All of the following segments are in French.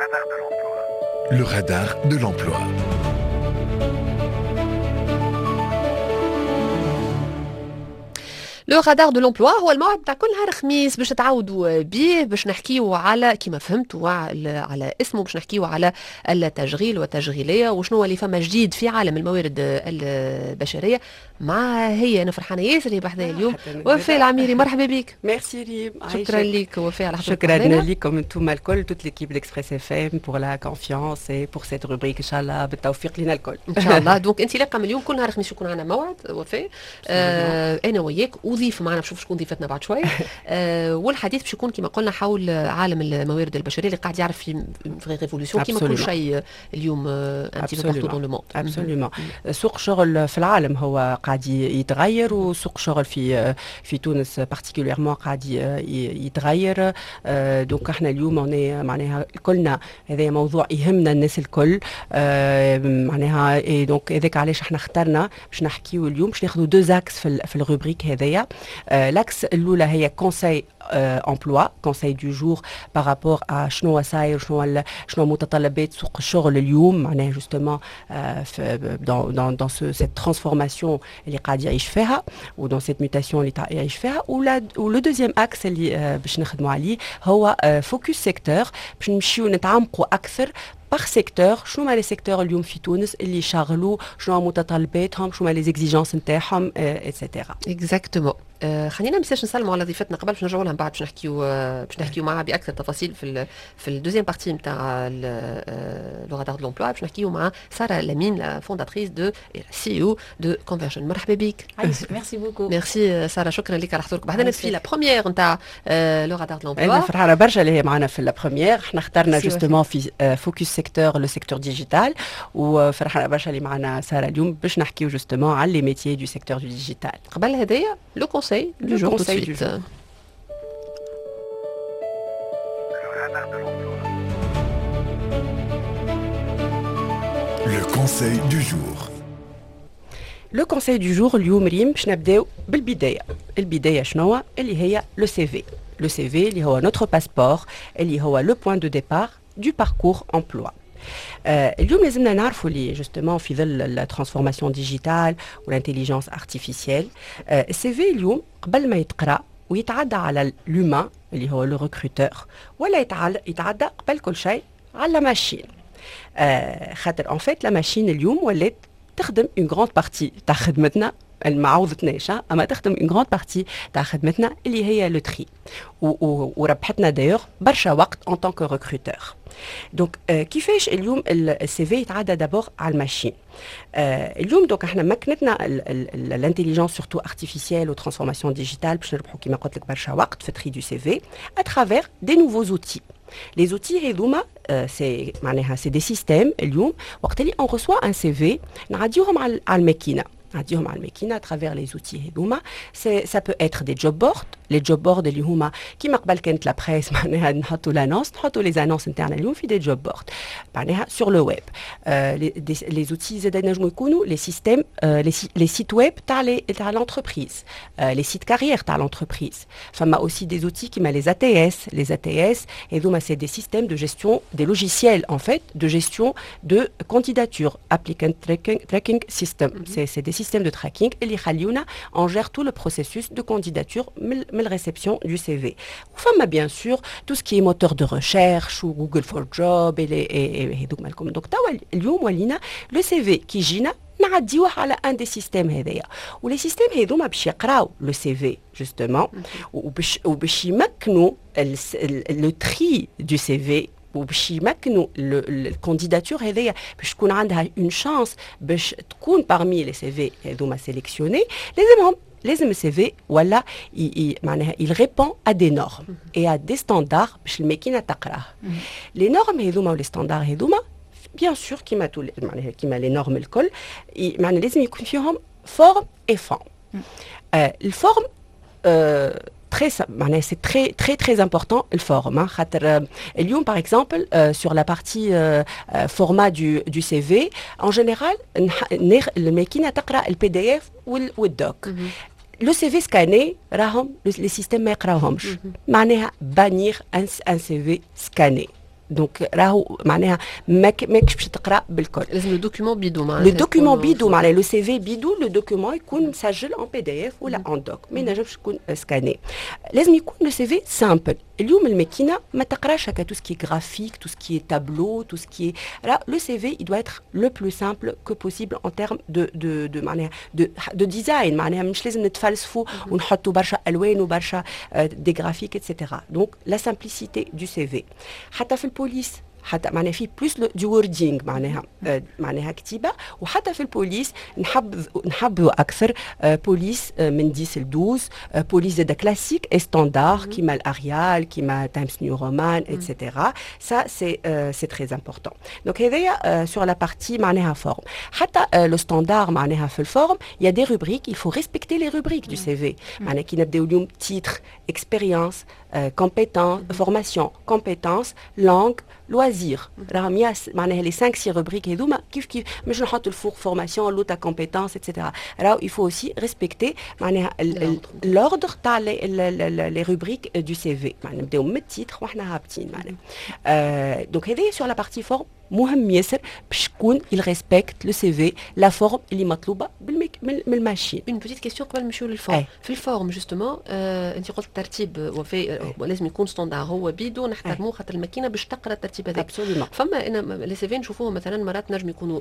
Le radar de l'emploi. لو رادار دو لومبلوا هو الموعد تاع كل نهار خميس باش تعاودوا بيه باش نحكيو على كيما فهمتوا على اسمه باش نحكيو على التشغيل والتشغيليه وشنو اللي فما جديد في عالم الموارد البشريه. مع هي انا فرحانه ياسر اللي بحذايا اليوم وفاء العميري. مرحبا بك. ميرسي ريم. شكرا لك وفاء على حضورك. شكرا لكم انتم الكل توت ليكيب ديكسبريس اف ام بور لا كونفيونس اي بور سيت روبريك ان شاء الله بالتوفيق لنا الكل ان شاء الله. دونك انت لاقه من اليوم كل نهار خميس يكون عندنا موعد وفاء انا وياك وضيف معنا بنشوف شكون ضيفتنا بعد شوي والحديث باش يكون كما قلنا حول عالم الموارد البشريه اللي قاعد يعرف في ريفولوسيون كما كل شيء اليوم انت بارتو دون لو موند. ابسوليومون. سوق شغل في العالم هو قاعد يتغير وسوق شغل في تونس بارتيكوليرمون قاعد يتغير. دونك احنا اليوم معناها كلنا هذا موضوع يهمنا الناس الكل معناها دونك هذاك علاش احنا اخترنا باش نحكيو اليوم باش ناخذوا دو زاكس في الروبريك هذايا. لاكس الاولى هي كونساي emploi, conseil du jour par rapport à شنو صاير شنو متطلبات سوق الشغل اليوم معناها justement dans cette transformation اللي قاعد يعيش فيها و dans cette mutation اللي يعيش فيها. و le deuxième axe اللي باش نخدموا عليه هو focus secteur باش نمشيو نتعمقوا اكثر par secteur. شنو هما لي سيكتور اليوم في تونس اللي يشغلوا شنو متطلباتهم شنو هما لي زيكزيجونس نتاعهم اتسيتيرا. اكزاكتومون. خلينا مساش نسلموا على ضيفتنا قبل باش نرجعوا لها من بعد باش نحكيو معها باكثر تفاصيل في الدوزيام بارتي نتاع لو رادار دو لومبلوا. باش نحكيو مع ساره لامين لا فونداتريس دو سي او دو كونفرجن. مرحبا بك. ميرسي بوكو. ميرسي ساره شكرا لك على حضورك. بعدين في لا بروميير نتاع لو رادار دو لومبلوا. انا فرحانه برشا اللي هي معنا في لا بروميير. احنا اخترنا جوستومون في فوكس سيكتور لو سيكتور ديجيتال وفرحانه برشا اللي معنا ساره اليوم باش نحكيو جوستومون على لي ميتيي دو سيكتور دو ديجيتال. قبل هذايا لو كونساي دو جور. Le conseil du jour. لو كونساي دو جور اليوم ريم باش نبداو بالبدايه. البدايه شنو اللي هي لو سي في. لو سي في اللي هو نوتر باسبور اللي هو لو بوين دو ديبار دو باركور امبلوا. اليوم لازمنا نعرفوا اللي جوستومون في ظل الترانسفورماسيون ديجيتال والانتيليجنس ارتيفيسيال السي في اليوم قبل ما يتقرا ويتعدى على لومان اللي هو لو ريكروتور ولا يتعدى قبل كل شيء على لا ماشين. خاطر ان فيت لا ماشين اليوم ولات تخدم اون غراند بارتي تاع خدمتنا ما عوضتناش اما تخدم اون غراند بارتي تاع خدمتنا اللي هي لو تري وربحتنا دايوغ برشا وقت ان طونك ريكروتور. دونك كيفاش اليوم السي في يتعدى دابور على الماشين. اليوم دونك احنا مكنتنا الانتيليجنس سورتو ارتيفيسيال وترانسفورماسيون ديجيتال باش نربحوا كيما قلت لك برشا وقت في تري دو سي في اترافير دي نوفو زوتي. لي زوتي هذوما سي معناها سي دي سيستيم اليوم وقت اللي اون ريسوا ان سي في نعديوهم على الماكينه. نعديهم على الماكينه اترافير لي زوتي هذوما. سا بو اتر دي جوب بورد. لي جوب بورد اللي هما كيما قبل كانت لا بريس معناها نحطوا لانونس نحطوا لي زانونس نتاعنا اليوم في دي جوب بورد معناها سور لو ويب. لي زوتي زاد نجموا يكونوا لي سيستيم لي سيت ويب تاع لونتربريز لي سيت كارير تاع لونتربريز. فما اوسي دي زوتي كيما لي ATS. لي ATS هذوما سي دي سيستيم دو جيستيون دي لوجيسيال ان فيت دو جيستيون دو كانديداتور ابليكانت تراكينغ سيستم. سي دي سيستيم دو تراكينغ اللي يخليونا اون جير تو لو بروسيسوس دو كانديداتور من الريسبسيون دو سي في. وفما بيان سور تو سكي موتور دو ريشيرش و جوجل فور جوب هذوك مالكم. دونك توا اليوم ولينا لو سي في كي يجينا نعديوه على ان دي سيستيم هذايا ولي سيستيم هذوما باش يقراو لو سي في جوستومون وباش يمكنوا لو تري دو سي في وباش يمكنوا الكانديداتور هذايا باش تكون عندها اون شانس باش تكون بارمي لي سي في هذوما سيليكسيوني. لازم السي في ولا معناها il répond à des normes et à des standards باش الماكينه تقراه. لي نورم هذوما ولي ستاندار هذوما بيان سور كيما معناها كيما لي نورم الكل معناها لازم يكون فيهم فورم اي فون. الفورم très c'est très important le forum اليوم par exemple sur la partie format du CV en général الماكينه تقرا الPDF والدوك. لو سي في سكاني راهم لي سيستيم ما يقراوهمش معناها بانير ان سي في سكاني دونك راهو معناها ماكش باش تقرا بالكل. لازم لو دوكيومون بيدو معناها. لو دوكيومون بيدو معناها لو سي في بيدو، لو دوكيومون يكون مسجل ان بي دي اف ولا ان دوك، ما ينجمش يكون سكاني. لازم يكون لو سي في سامبل. اليوم الماكينه ما تقراش هكا تو سكي غرافيك، تو سكي تابلو، تو سكي لو سي في doit être le plus simple que possible en termes de معناها de design. معناها مش لازم نتفلسفوا ونحطوا برشا الوان وبرشا دي غرافيك اتسيتيرا. دونك لا سامبليسيتي دو سي في. حتى في البوليس حتى معناها في بلوس دو ووردينغ معناها كتيبه، وحتى في البوليس نحبوا اكثر بوليس من 10 ل 12، بوليس زاده كلاسيك اي ستاندار كيما الاريال كيما تايمز نيو رومان اتسيتيرا. سا سي تري امبورطون. دونك هذايا سور لا بارتي معناها فورم. حتى لو ستاندار معناها في الفورم يا دي روبريك، il faut respecter les rubriques du CV. معناها كي نبداو اليوم تيتر، اكسبيريونس، compétence, formation, compétence, langue, loisir. راهم ياس معناها لي 5 6 روبريك هذوما كيف مش نحط الفوق فورماسيون لوتا كومبيتونس اتسيتيرا. راهو il faut aussi respecter معناها l'ordre تاع لي روبريك دو سي في. معناها نبداو من التيتر وحنا هابطين معناها. دونك هذايا سور لا بارتي فورم مهم ياسر باش تكون il respecte le CV la forme اللي مطلوبه من الماشين. اون بيتيت كيستيون قبل نمشيو للفورم. في الفورم جوستومون انت قلت الترتيب وفي لازم يكون ستاندار هو بيدو نحترموه خاطر الماكينه باش تقرا الترتيب هذاك. فما انا لي سي في نشوفوهم مثلا مرات نجم يكونوا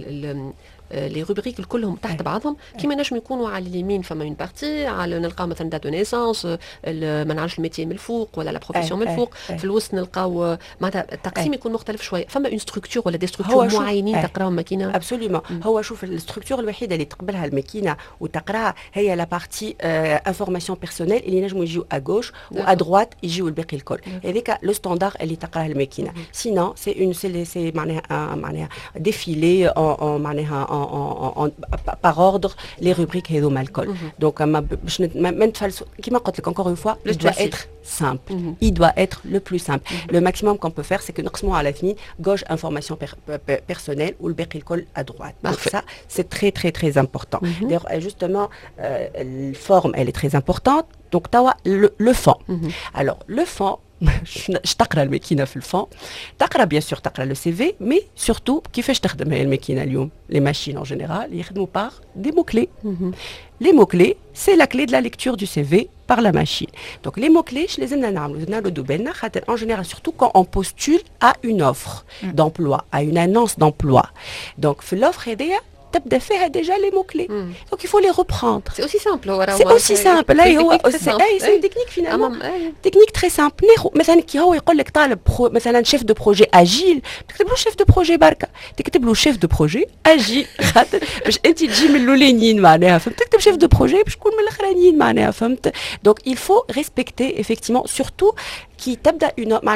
لي روبريك كلهم تحت بعضهم، كيما نجم يكونوا على اليمين فما اون بارتي على نلقاو مثلا دات دو نيسانس، ما نعرفش الميتي من الفوق ولا لا بروفيسيون من الفوق، في الوسط نلقاو معناتها التقسيم يكون مختلف شويه. فما اون ستركتور ولا دي ستركتور معينين تقراهم ماكينه؟ ابسوليومون. هو شوف الستركتور الوحيده اللي تقبلها الماكينه وتقراها هي لا بارتي انفورماسيون بيرسونيل اللي نجموا يجيو اغوش و ادروات يجيو الباقي الكل. هذيك لو ستاندار اللي تقراها الماكينه. سينون سي اون سي معناها ديفيلي معناها par ordre les rubriques هذوما الكل. دونك باش ما نتفلسوا كيما قلت لك encore une fois il doit être simple. Il doit être le plus simple. Le maximum qu'on peut faire c'est que نقسموه على اثنين، gauche information personnelle ou الباقي الكل à droite. Donc ça c'est très très très important. D'ailleurs justement la forme elle est très importante. Donc توا le fond. Alors le fond je تقرا الماكينه في الفون، تقرا بيان سور تقرا لو سي في، مي سورتو كيفاش تخدم هي الماكينه اليوم. لي ماشين ان جينيرال يخدموا بار دي مو كلي. Les mots-clés, c'est la clé de la lecture du CV par la machine. Donc les mots-clés, je les ai en général, surtout quand on postule à une offre d'emploi, à une annonce d'emploi. Donc l'offre est تبدا فيها déjà les mots-clés. Donc il faut les reprendre. C'est aussi simple. C'est aussi simple. Là c'est une technique finalement. Technique très simple. مثلا كي هو يقول لك طالب مثلا chef de projet agile، تكتب له chef de projet بركه، تكتب له chef de projet agile خاطر باش انت تجي من الاولانيين معناها فهمت، تكتب chef de projet باش تكون من الاخرانيين معناها فهمت. Donc il faut respecter effectivement surtout qui تبدا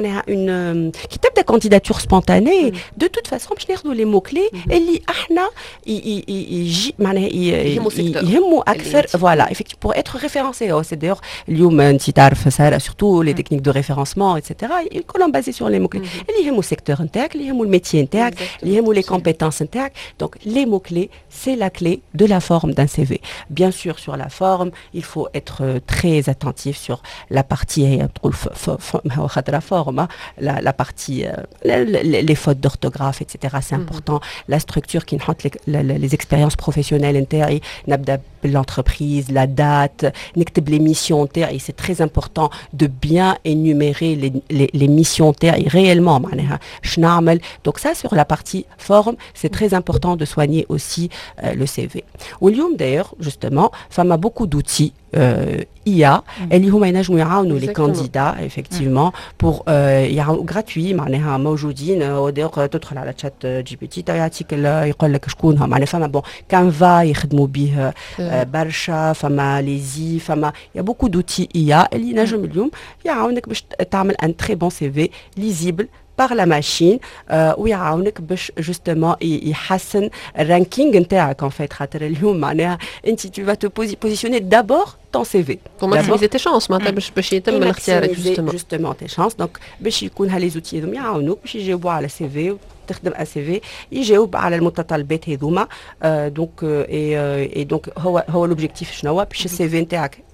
qui تبدا candidature spontanée. De toute façon باش ناخذوا les mots clés اللي احنا يجي معناها يهموا اكثر فوالا effectivement pour être référencé. C'est d'ailleurs اليوم انت تعرف ساره surtout les techniques de référencement etc. كلهم basés sur les mots clés اللي يهموا السيكتور نتاعك، اللي يهموا الميتي نتاعك، اللي يهموا les compétences نتاعك. Donc les mots clés c'est la clé de la forme d'un CV. Bien sûr sur la forme il faut être très attentif sur la partie la partie les fautes d'orthographe etc. C'est important. La structure qui نحط les expériences professionnelles نتاعي، نبدا بالentreprise, la date، نكتب les missions نتاعي. C'est très important de bien énumérer les missions نتاعي réellement معناها شنو نعمل. Donc ça sur la partie forme c'est très important de soigner aussi le CV. واليوم d'ailleurs justement فما beaucoup d'outils IA اللي هما ينجموا يعاونوا les candidats effectivement pour يعاونوا gratuit معناها موجودين. وداير تدخل على تشات جي بي تي يعطيك يقول لك شكونها معناها. فما بون كانفا يخدموا به برشا، فما ليزي، فما يا بوكو دوتي IA اللي ينجم اليوم يعاونك باش تعمل ان تري بون سي في ليزيبل par la machine ويعاونك باش justement يحسن الرانكينج نتاعك en fait. خاطر اليوم معناها انت tu vas te positionner d'abord ton CV pour maximiser tes chances معناتها باش يتم الاختيار justement tes chances. Donc باش يكون هالي زوتي هذوما يعاونوك باش يجاوبوا على السي في، تخدم ان سي في يجاوب على المتطلبات هذوما. دونك اي دونك هو لوبجيكتيف شنو باش السي في نتاعك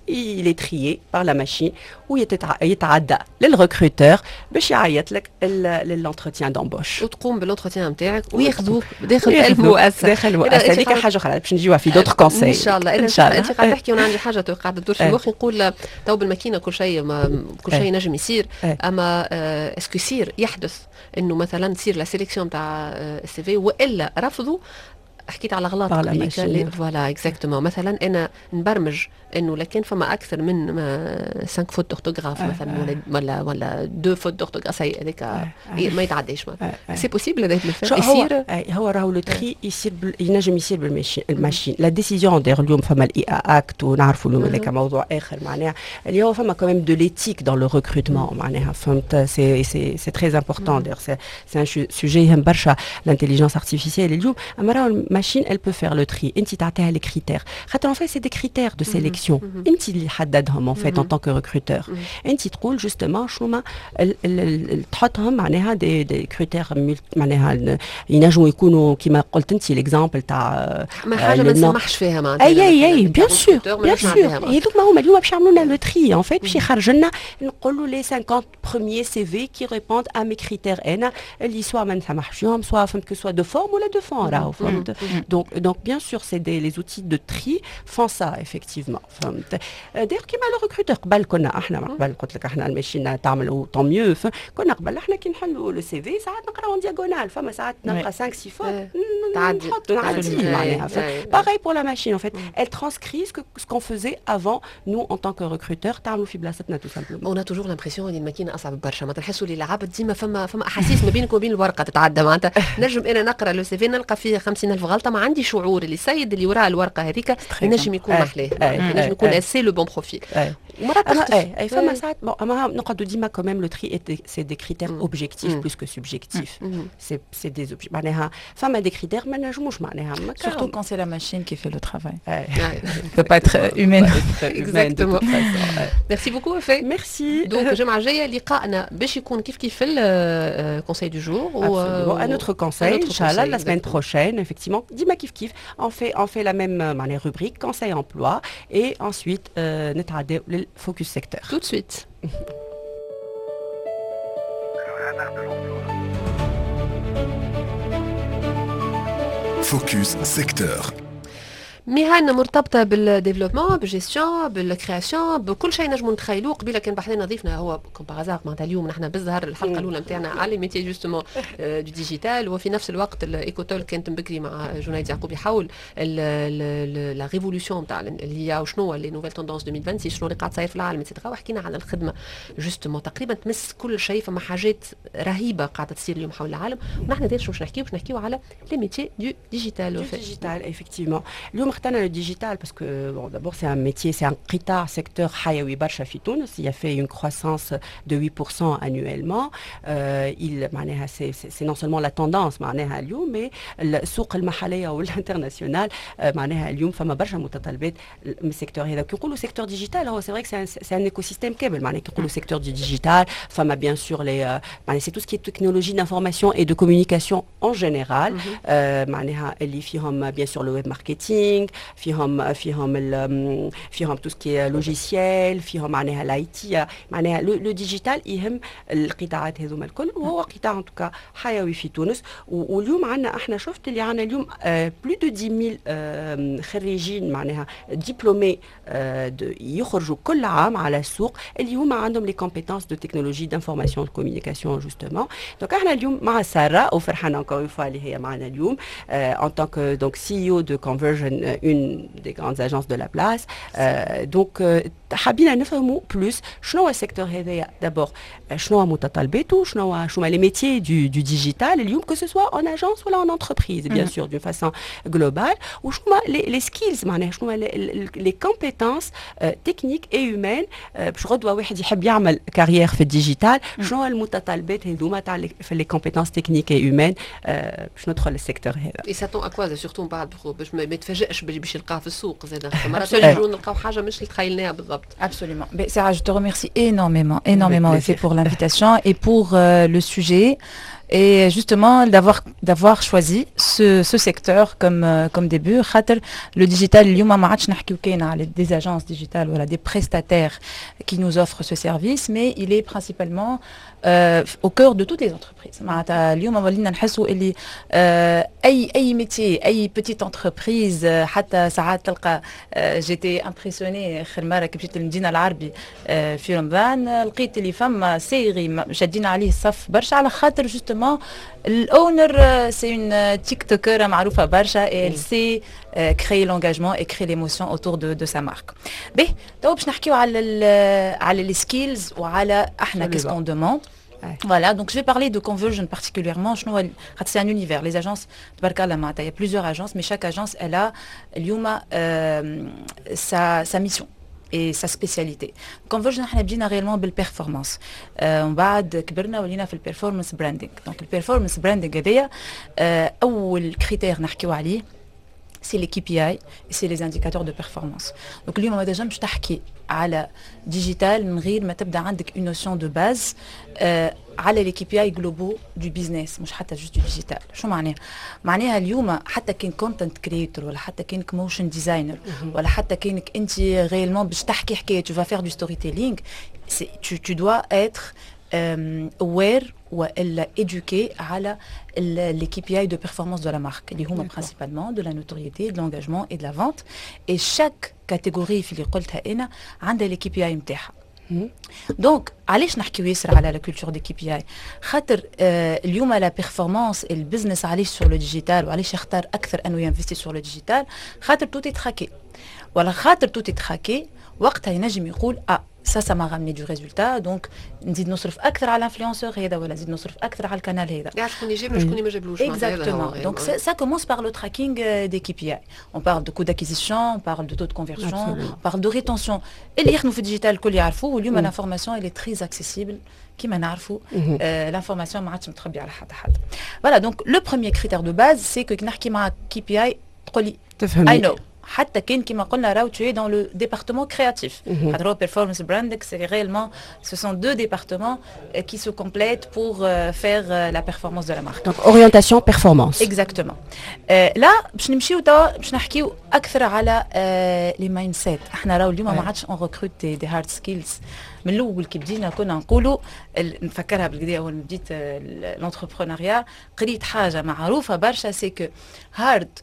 il est trié par la machine ويتعدى للركروتور باش يعيط لك للentretien d'embauche. وتقوم بالانتروتيان نتاعك وياخذوك داخل المؤسسه. داخل المؤسسه هذيك حاجه اخرى باش نجيوها في دوتر كونساي ان شاء الله. ان شاء الله. انت قاعد تحكي وانا عندي حاجه قاعده تدور في مخي، نقول تو بالماكينه كل شيء كل شيء نجم يصير، اما اسكو يصير يحدث انه مثلا تصير لا سيليكسيون تاع السي في والا رفضوا. حكيت على غلط فوالا اكزاكتومون. مثلا انا نبرمج انه لكن فما اكثر من 5 فوت دورتوغراف مثلا ولا 2 فوت دورتوغراف هذيك ما يتعداش. سي بوسيبل هذاك يصير. هو راهو لو تري يصير ينجم يصير بالماشين. لا ديسيزيون داير اليوم فما الاي اكت ونعرفوا اليوم هذاك موضوع اخر معناها اللي هو فما كمان دو ليتيك دون لو ريكروتمون معناها فهمت. سي تري امبورطون داير سي ان سوجي يهم برشا الانتيليجنس ارتيفيسيال اليوم. اما راهو machine elle peut faire le tri. انت تعطيها les critères. En fait c'est des critères de sélection. انت اللي حددهم en fait en tant que recruteur. انت تقول justement شنو ما تحطهم معناها des critères معناها ينجموا يكونوا كما قلت انت l'exemple تاع ما حاجه ما نسمحش فيها معناتها. اي bien sûr هذوك ما هما اليوم باش يعملوا لنا le tri en fait باش يخرج لنا نقولوا les 50 premiers CV qui répondent à mes critères انا اللي سواء ما نسمحش فيهم سواء فهمت que soit de forme ولا de fond راهو فهمت. Donc bien sûr, les outils de tri font ça effectivement. D'ailleurs, كيما لو ريكروتور قبل كنا احنا قبل قلت لك احنا الماشين تعملوا طون ميو كنا قبل احنا كي نحلوا لو سي في ساعات نقراو دياغونال فما ساعات نلقى 5 6 فوت نعدي معناها. Pareil pour la machine en fait. Elle transcrit ce qu'on faisait avant nous en tant que recruteur تعملوا في بلاصتنا tout simplement. On a toujours l'impression ان الماكينه اصعب برشا. ما تحسوا لي العبد ديما فما احاسيس ما بينك وبين الورقه تتعدى معناتها. نجم انا نقرا لو سي في نلقى فيه 50,000 غلطه ما عندي شعور اللي السيد اللي وراء الورقه هذيك ينجم يكون محلاه ينجم يكون اسي لو بون بروفيل. مرات فما ساعات اما نقعدوا ديما كوميم لو تري سي دي كريتير اوبجيكتيف بلوس كو سوبجيكتيف. سي دي معناها فما دي كريتير ما نجموش معناها surtout quand c'est la machine qui fait le travail. Ça peut pas être humaine. Exactement. Merci beaucoup Effet. Merci. Donc الجمعه الجايه لقائنا باش يكون كيف الكونساي دو جور ou un autre conseil inchallah la semaine prochaine effectivement ديما كيف on fait la même rubrique conseil emploi et ensuite نتعداو للفوكس سيكتور. Tout de suite. Focus secteur. مهن مرتبطة بالديفلوبمون بالجيستيون بالكرياسيون بكل شيء نجموا نتخيلوه. قبيله كان بحثنا ضيفنا هو كوم باغازار معناتها اليوم نحن بالظهر الحلقة الأولى نتاعنا على ميتي جوستومون دو ديجيتال وفي نفس الوقت الايكوتول كانت بكري مع جنيد يعقوبي حول لا ريفولوسيون نتاع اللي هي وشنو لي نوفيل توندونس 2026 شنو اللي قاعد صاير في العالم اتسيتيرا. وحكينا على الخدمة جوستومون تقريبا تمس كل شيء فما حاجات رهيبة قاعدة تصير اليوم حول العالم. ونحن داير شو باش نحكيو على لي ميتي دو ديجيتال. ديجيتال effectivement اليوم اخترنا le digital parce que bon, d'abord c'est un métier, c'est un قطاع secteur حيوي برشا في تونس. Il a fait une croissance de 8% annuellement. Il معناها c'est non seulement la tendance معناها اليوم mais السوق المحلية والانترناسيونال معناها اليوم فما برشا متطلبات من السيكتور هذا. كي نقولوا سيكتور ديجيتال هو c'est vrai que c'est un écosystème كامل معناها كي نقولوا سيكتور digital فما bien sûr les معناها c'est tout ce qui est technologie d'information et de communication en général. معناها اللي فيهم bien sûr le web marketing فيهم tout ce qui est logiciel فيهم معناها الاي تي معناها لو ديجيتال يهم القطاعات هذوما الكل وهو قطاع ان توكا حيوي في تونس. واليوم عندنا احنا شفت اللي عندنا اليوم بلو دو 10,000 خريجين معناها ديبلومي يخرجوا كل عام على السوق اللي هما عندهم لي كومبيتونس دو تكنولوجي دانفورماسيون دو كوميونيكاسيون جوستومون. دونك احنا اليوم مع ساره وفرحانه انكور اون فوا اللي هي معنا اليوم en tant que donc CEO de Conversion, une des grandes agences de la place. Donc حابين نفهموا بلوس شنو هو السيكتور هذايا دابور شنو هو متطلباته شنو هما لي ميتيي دو ديجيتال اليوم كو سو سوا اون اجونس ولا اون انتربريز بيان سور دون فاسون جلوبال وشنو هما لي سكيلز معناها شنو هما لي كومبيتونس تكنيك اي هيومان باش غدوه واحد يحب يعمل كارير في الديجيتال شنو المتطلبات هذوما تاع في لي كومبيتونس تكنيك اي هيومان باش ندخل للسيكتور هذا. اي ساتون اكوا سورتو بعد باش ما يتفاجئش باللي باش يلقاه في السوق زاد مرات نجمو نلقاو حاجه مش اللي تخيلناها بالضبط. Absolument. Mais Sarah, je te remercie énormément pour l'invitation et pour le sujet. Et justement, d'avoir choisi ce secteur comme début. Le digital, des agences digitales, voilà, des prestataires qui nous offrent ce service, mais il est principalement au cœur de toutes les entreprises. أي métier, أي petite entreprise, حتى ساعات تلقى j'étais impressionnée آخر مرة كي مشيت للمدينة العربي في رمضان لقيت اللي فما سيري شادين عليه الصف برشا على خاطر justement l'owner c'est une TikToker معروفة برشا et elle sait créer l'engagement et créer l'émotion autour de sa marque. باهي تو باش نحكيو على les skills وعلى احنا qu'est-ce qu'on demande. Voilà, donc je vais parler de conversion particulièrement. C'est un univers. Les agences, il y a plusieurs agences, mais chaque agence, elle a sa mission et sa spécialité. Conversion, on a besoin réellement de performance. On va كبرنا ولينا في performance branding. Donc le performance branding هذايا أول critère نحكيو عليه c'est les KPI et c'est les indicateurs de performance. Donc اليوم ما déjà مش تحكي على digital من غير ما تبدا عندك une notion de base على les KPI globaux du business مش حتى juste du digital. شو معناها؟ معناها اليوم حتى كان content creator ولا حتى كانك motion designer ولا حتى كانك انت réellement باش تحكي حكايه tu vas faire du storytelling, tu dois être aware وإلا éduquer على les KPI de performance de la marque اللي هما principalement de la notoriété, de l'engagement et de la vente. Et chaque catégorie في اللي قلتها أنا عندها les KPI متاعها. دونك علاش نحكيو ياسر على لا كولتور دي كي بي اي؟ خاطر اليوم لا بيرفورمانس البزنس علاش سور لو ديجيتال وعلاش يختار اكثر انه ينفستي سور لو ديجيتال؟ خاطر تو تتراكي ولا خاطر تو تتراكي وقتها ينجم يقول ça m'a ramené du résultat, donc نزيد نصرف اكثر على الانفلونسور هذا ولا نزيد نصرف اكثر على القناه هذا. يعني شكون يجيب وشكون ما جابلوش. Exactement. Donc ça commence par le tracking des KPI. On parle de coût d'acquisition, on parle de taux de conversion, on parle de rétention. اللي يخدموا في الديجيتال الكل يعرفوا واليوم l'information elle est très accessible كيما نعرفوا l'information ما عادش متخبيه على حد. Voilà, donc le premier critère de base c'est que نحكي مع KPI تقولي I know. حتى كان كما قلنا راهو tu es dans le département créatif. خاطر performance branding c'est réellement ce sont deux départements qui se complètent pour faire la performance de la marque. Donc orientation performance. Exactement. là باش نمشيو توا باش نحكيو اكثر على les mindset. احنا راهو اليوم ما عادش on recrute des hard skills. من الاول كي بدينا كنا نقولوا نفكرها بالكدا اول ما بديت l'entrepreneuriat قريت حاجه معروفه برشا سي كو هارد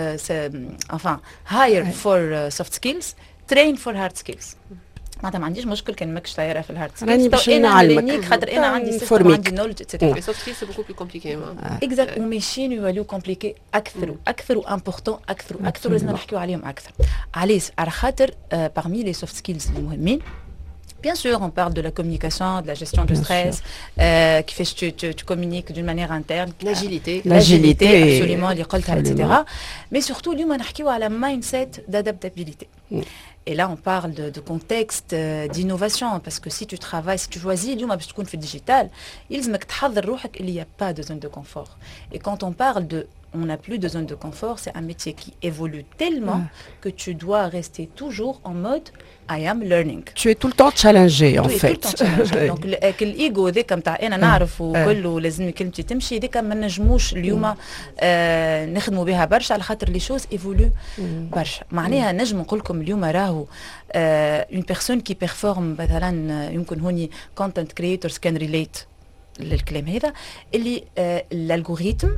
enfin hire for soft skills train for hard skills. معناتها ما عنديش مشكل كان ماكش طايره في الهارد سكيلز انا نعلمك خاطر انا عندي سيستم عندي نولج اتسيتيرا. لي سوفت سكيلز سي بوكو بلو كومبليكي. اكزاكت وماشيين يوليو كومبليكي اكثر واكثر وامبورطون اكثر واكثر لازم نحكيو عليهم اكثر. علاش؟ على خاطر parmi les soft skills المهمين bien sûr, on parle de la communication, de la gestion du stress, qui fait que tu communiques d'une manière interne. L'agilité, absolument, etc. Mais surtout, nous, on parle de mindset d'adaptabilité. Et là, on parle de contexte, d'innovation, parce que si tu travailles, si tu choisis, nous, tu es dans le digital, il n'y a pas de zone de confort. Et quand on parle de on n'a plus de zone de confort, c'est un métier qui évolue tellement que tu dois rester toujours en mode I am learning. Tu es tout le temps challengé en fait. Tout le temps challengé. Donc l'ego ذاك نتاع انا نعرف وكله لازم كلمتي تمشي ذاك ما نجموش اليوم نخدموا بها برشا على خاطر لي شوز ايفولو برشا. معناها نجم نقول لكم اليوم راهو une personne qui performe مثلا يمكن هوني content creators can relate للكلام هذا اللي الالغوريثم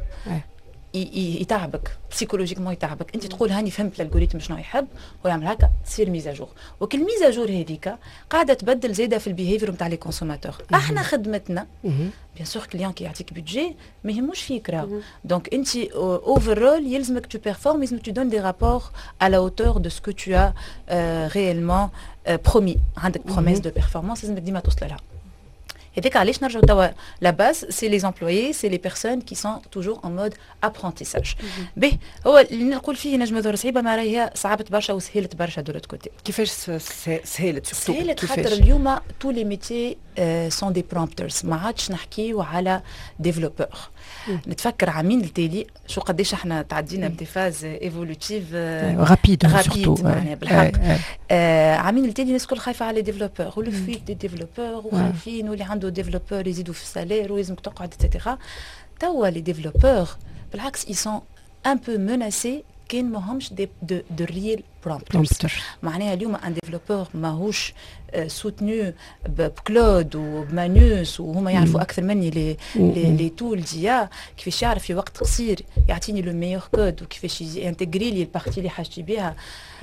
يتعبك بسيكولوجيكمون يتعبك. انت تقول هاني فهمت الالغوريثم شنو يحب ويعمل هكا تصير ميزاجور وكل ميزاجور هذيك قاعده تبدل زاده في البيهيفير نتاع لي كونسوماتور. احنا خدمتنا بيان سور كليون كي يعطيك بيدجي ما يهموش فيك راه دونك انت اوفرول يلزمك تو بيرفورم يلزمك تو دون دي رابور à la hauteur de ce que tu as réellement promis. عندك بروميس دو بيرفورمانس لازمك ديما توصل لها. هذاك علاش نرجعوا توا لا باز سي لي امبلويي سي لي بيرسون كي سون توجور ان مود ابرونتيساج. به هو اللي نقول فيه نجم يظهر صعيبه ما راهي صعبت برشا وسهلت برشا دو لوت كوتي. كيفاش سهلت؟ سهلت خاطر اليوم تو لي ميتي sont des prompters. ما عادش نحكيو على développeurs. نتفكر عامين التالي شو قديش احنا تعدينا بفاز ايفولوتيف رابيد معناها بالحق. عامين التالي الناس الكل خايفه على ديفلوبور ولو فيت دي ديفلوبور وخايفين واللي عنده ديفلوبور يزيدوا في السالير ويلزمك تقعد اتسيتيرا. توا لي ديفلوبور بالعكس ils sont un peu menacés كان ماهمش de real prompters. معناها اليوم ان ديفلوبور ماهوش سوتنو بكلود وبمانوس وهما يعرفوا اكثر مني لي تول ديا كيفاش يعرف في وقت قصير يعطيني لو ميور كود وكيفاش ينتجري لي البارتي اللي حاجتي بها.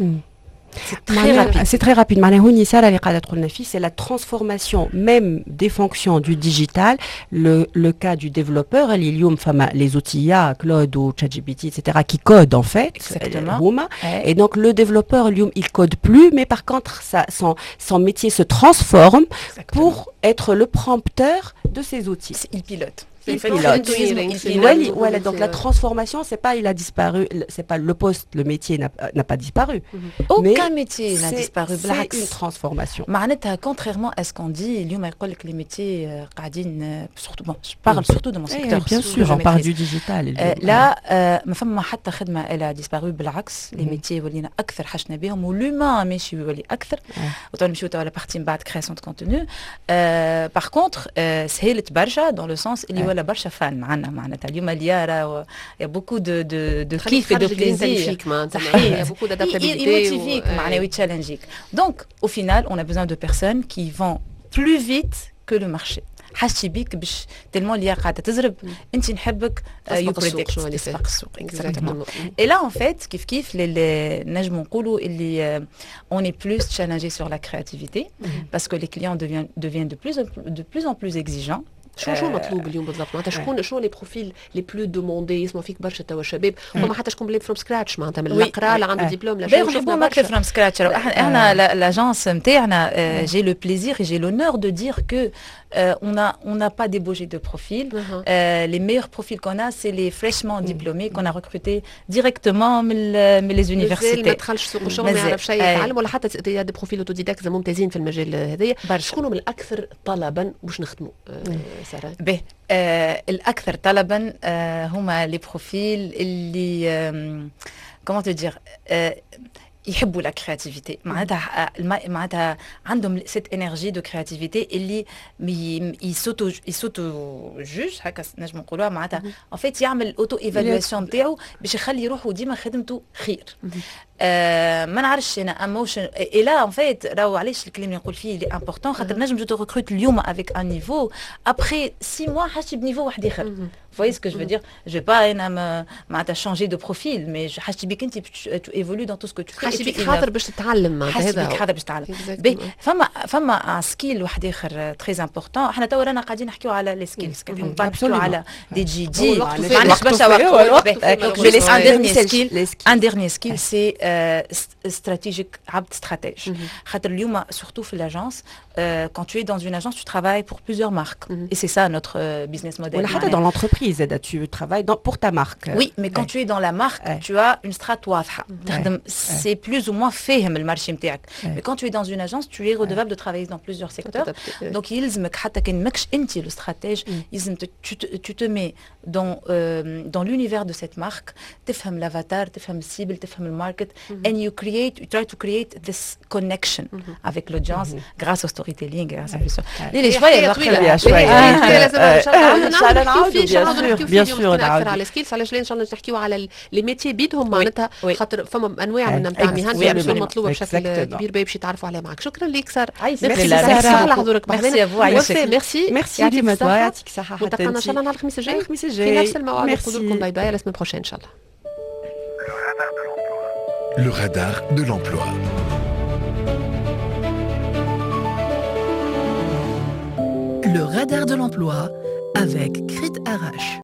C'est très rapide. C'est la transformation même des fonctions du digital. Le cas du développeur, les outils IA, Claude ou ChatGPT, etc., qui codent en fait. Exactement. Et donc le développeur, il code plus, mais par contre, son métier se transforme. Exactement. Pour être le prompteur de ces outils. Il pilote. Voilà, donc la transformation, c'est pas il a disparu, c'est pas le poste, le métier n'a pas disparu. Aucun métier n'a disparu. C'est une transformation. معناتها contrairement à ce qu'on dit, اليوم يقول لك les métiers قاعدين surtout bon, je parle surtout de mon secteur. Bien sûr, on parle du digital. لا ما فما حتى خدمة elle a disparu بالعكس. les métiers ولينا أكثر حشنا بهم والhumain ماشي يولي أكثر. وتوا نمشيو توا على partie من بعد création de contenu. Par contre سهلت برشا dans le sens اللي ولا برشا فن عنا معناتها اليوم اليارا يا بوكو دو كيف دو بليزير صحيح beaucoup d'adaptabilité معناها ويتشالنجيك. Donc au final on a besoin de personnes qui vont plus vite que le marché. حاسي بيك باش تلمون اللي قاعده تزرب انت نحبك تسبق السوق اكزاكتومون. اي لا ان فيت كيف نجمو نقولوا اللي on est plus challengé sur la créativité parce que les clients deviennent de plus en plus exigeants. شو مطلوب اليوم بالضبط؟ معناتها شكون لي بروفيل لي بلو دوموندي يسمعوا فيك برشا توا الشباب وما حتى شكون بلي فروم سكراتش معناتها من القراءه اللي عنده دبلوم لا شيء شفنا برشا فروم سكراتش. احنا لاجونس نتاعنا جي لو بليزير et j'ai l'honneur de dire que on n'a pas débauché de profil. Les meilleurs profils qu'on a c'est les fraîchement diplômés qu'on a recrutés directement من les universités. ما دخلش سوق الشغل ما يعرف شيء يتعلم ولا حتى يا دي بروفيل اوتوديداكت ممتازين في المجال هذايا. شكون من الاكثر طلبا باش نخدموا به الأكثر طلبا هما لي بروفيل اللي comment te dire يحبوا لا كرياتيفيتي معناتها عندهم سيت انرجي دو كرياتيفيتي اللي يسوتو جوج هكا نجم نقولوها معناتها ان فيت يعمل اوتو ايفالواسيون نتاعو باش يخلي روحه ديما خدمته خير. ما نعرفش انا اموشن اي لا ان فيت راهو علاش الكلام اللي نقول فيه اللي امبورطون خاطر نجم تو ريكروت اليوم افيك ان نيفو ابري 6 mois حاجتي بنيفو واحد اخر. Vous voyez ce que je veux dire? Je vais pas changer de profil, mais حاجتي بك انت tu évolues dans tout ce que tu fais. حاجتي بك خاطر باش تتعلم هذا خاطر باش تتعلم. فما ان سكيل واحد اخر تري امبورطون. احنا تو رانا قاعدين نحكيو على لي سكيلز كيف نحكيو على دي جي دي معليش برشا وقت. ان ديرني سكيل سي استراتيجيك عبد استراتيج. خاطر اليوم surtout في لاجونس quand tu es dans une agence tu travailles pour plusieurs marques et c'est ça notre business model. ولا حتى dans l'entreprise tu travailles pour ta marque. Oui, mais quand tu es dans la marque tu as une strate واضحة. c'est plus ou moins فاهم المارشي نتاعك. mais quand tu es dans une agence tu es redevable de travailler dans plusieurs secteurs. donc يلزمك حتى كان ماكش انت لو استراتيج يلزم tu te mets dans l'univers de cette marque تفهم الافاتار تفهم السيبل تفهم الماركت and you try to create this connection avec l'audience grâce au storytelling grâce à plusieurs. ليه شوية شوية لازم ان شاء الله نعاودوا بيان سور اكثر على سكيلز علاش ان شاء الله نحكيو على لي ميتي بيدهم معناتها خاطر فما انواع من نتاع مهن مطلوبه بشكل كبير باش يتعرفوا عليها معك. شكرا لك ساره. ميرسي على حضورك معنا. ميرسي ديما يعطيك الصحه. ونتقابل ان شاء الله نهار الخميس الجاي في نفس الموعد. نقول لكم باي باي على السنه بروشين ان شاء الله. Le radar de l'emploi. Le radar de l'emploi avec Crit Arrache.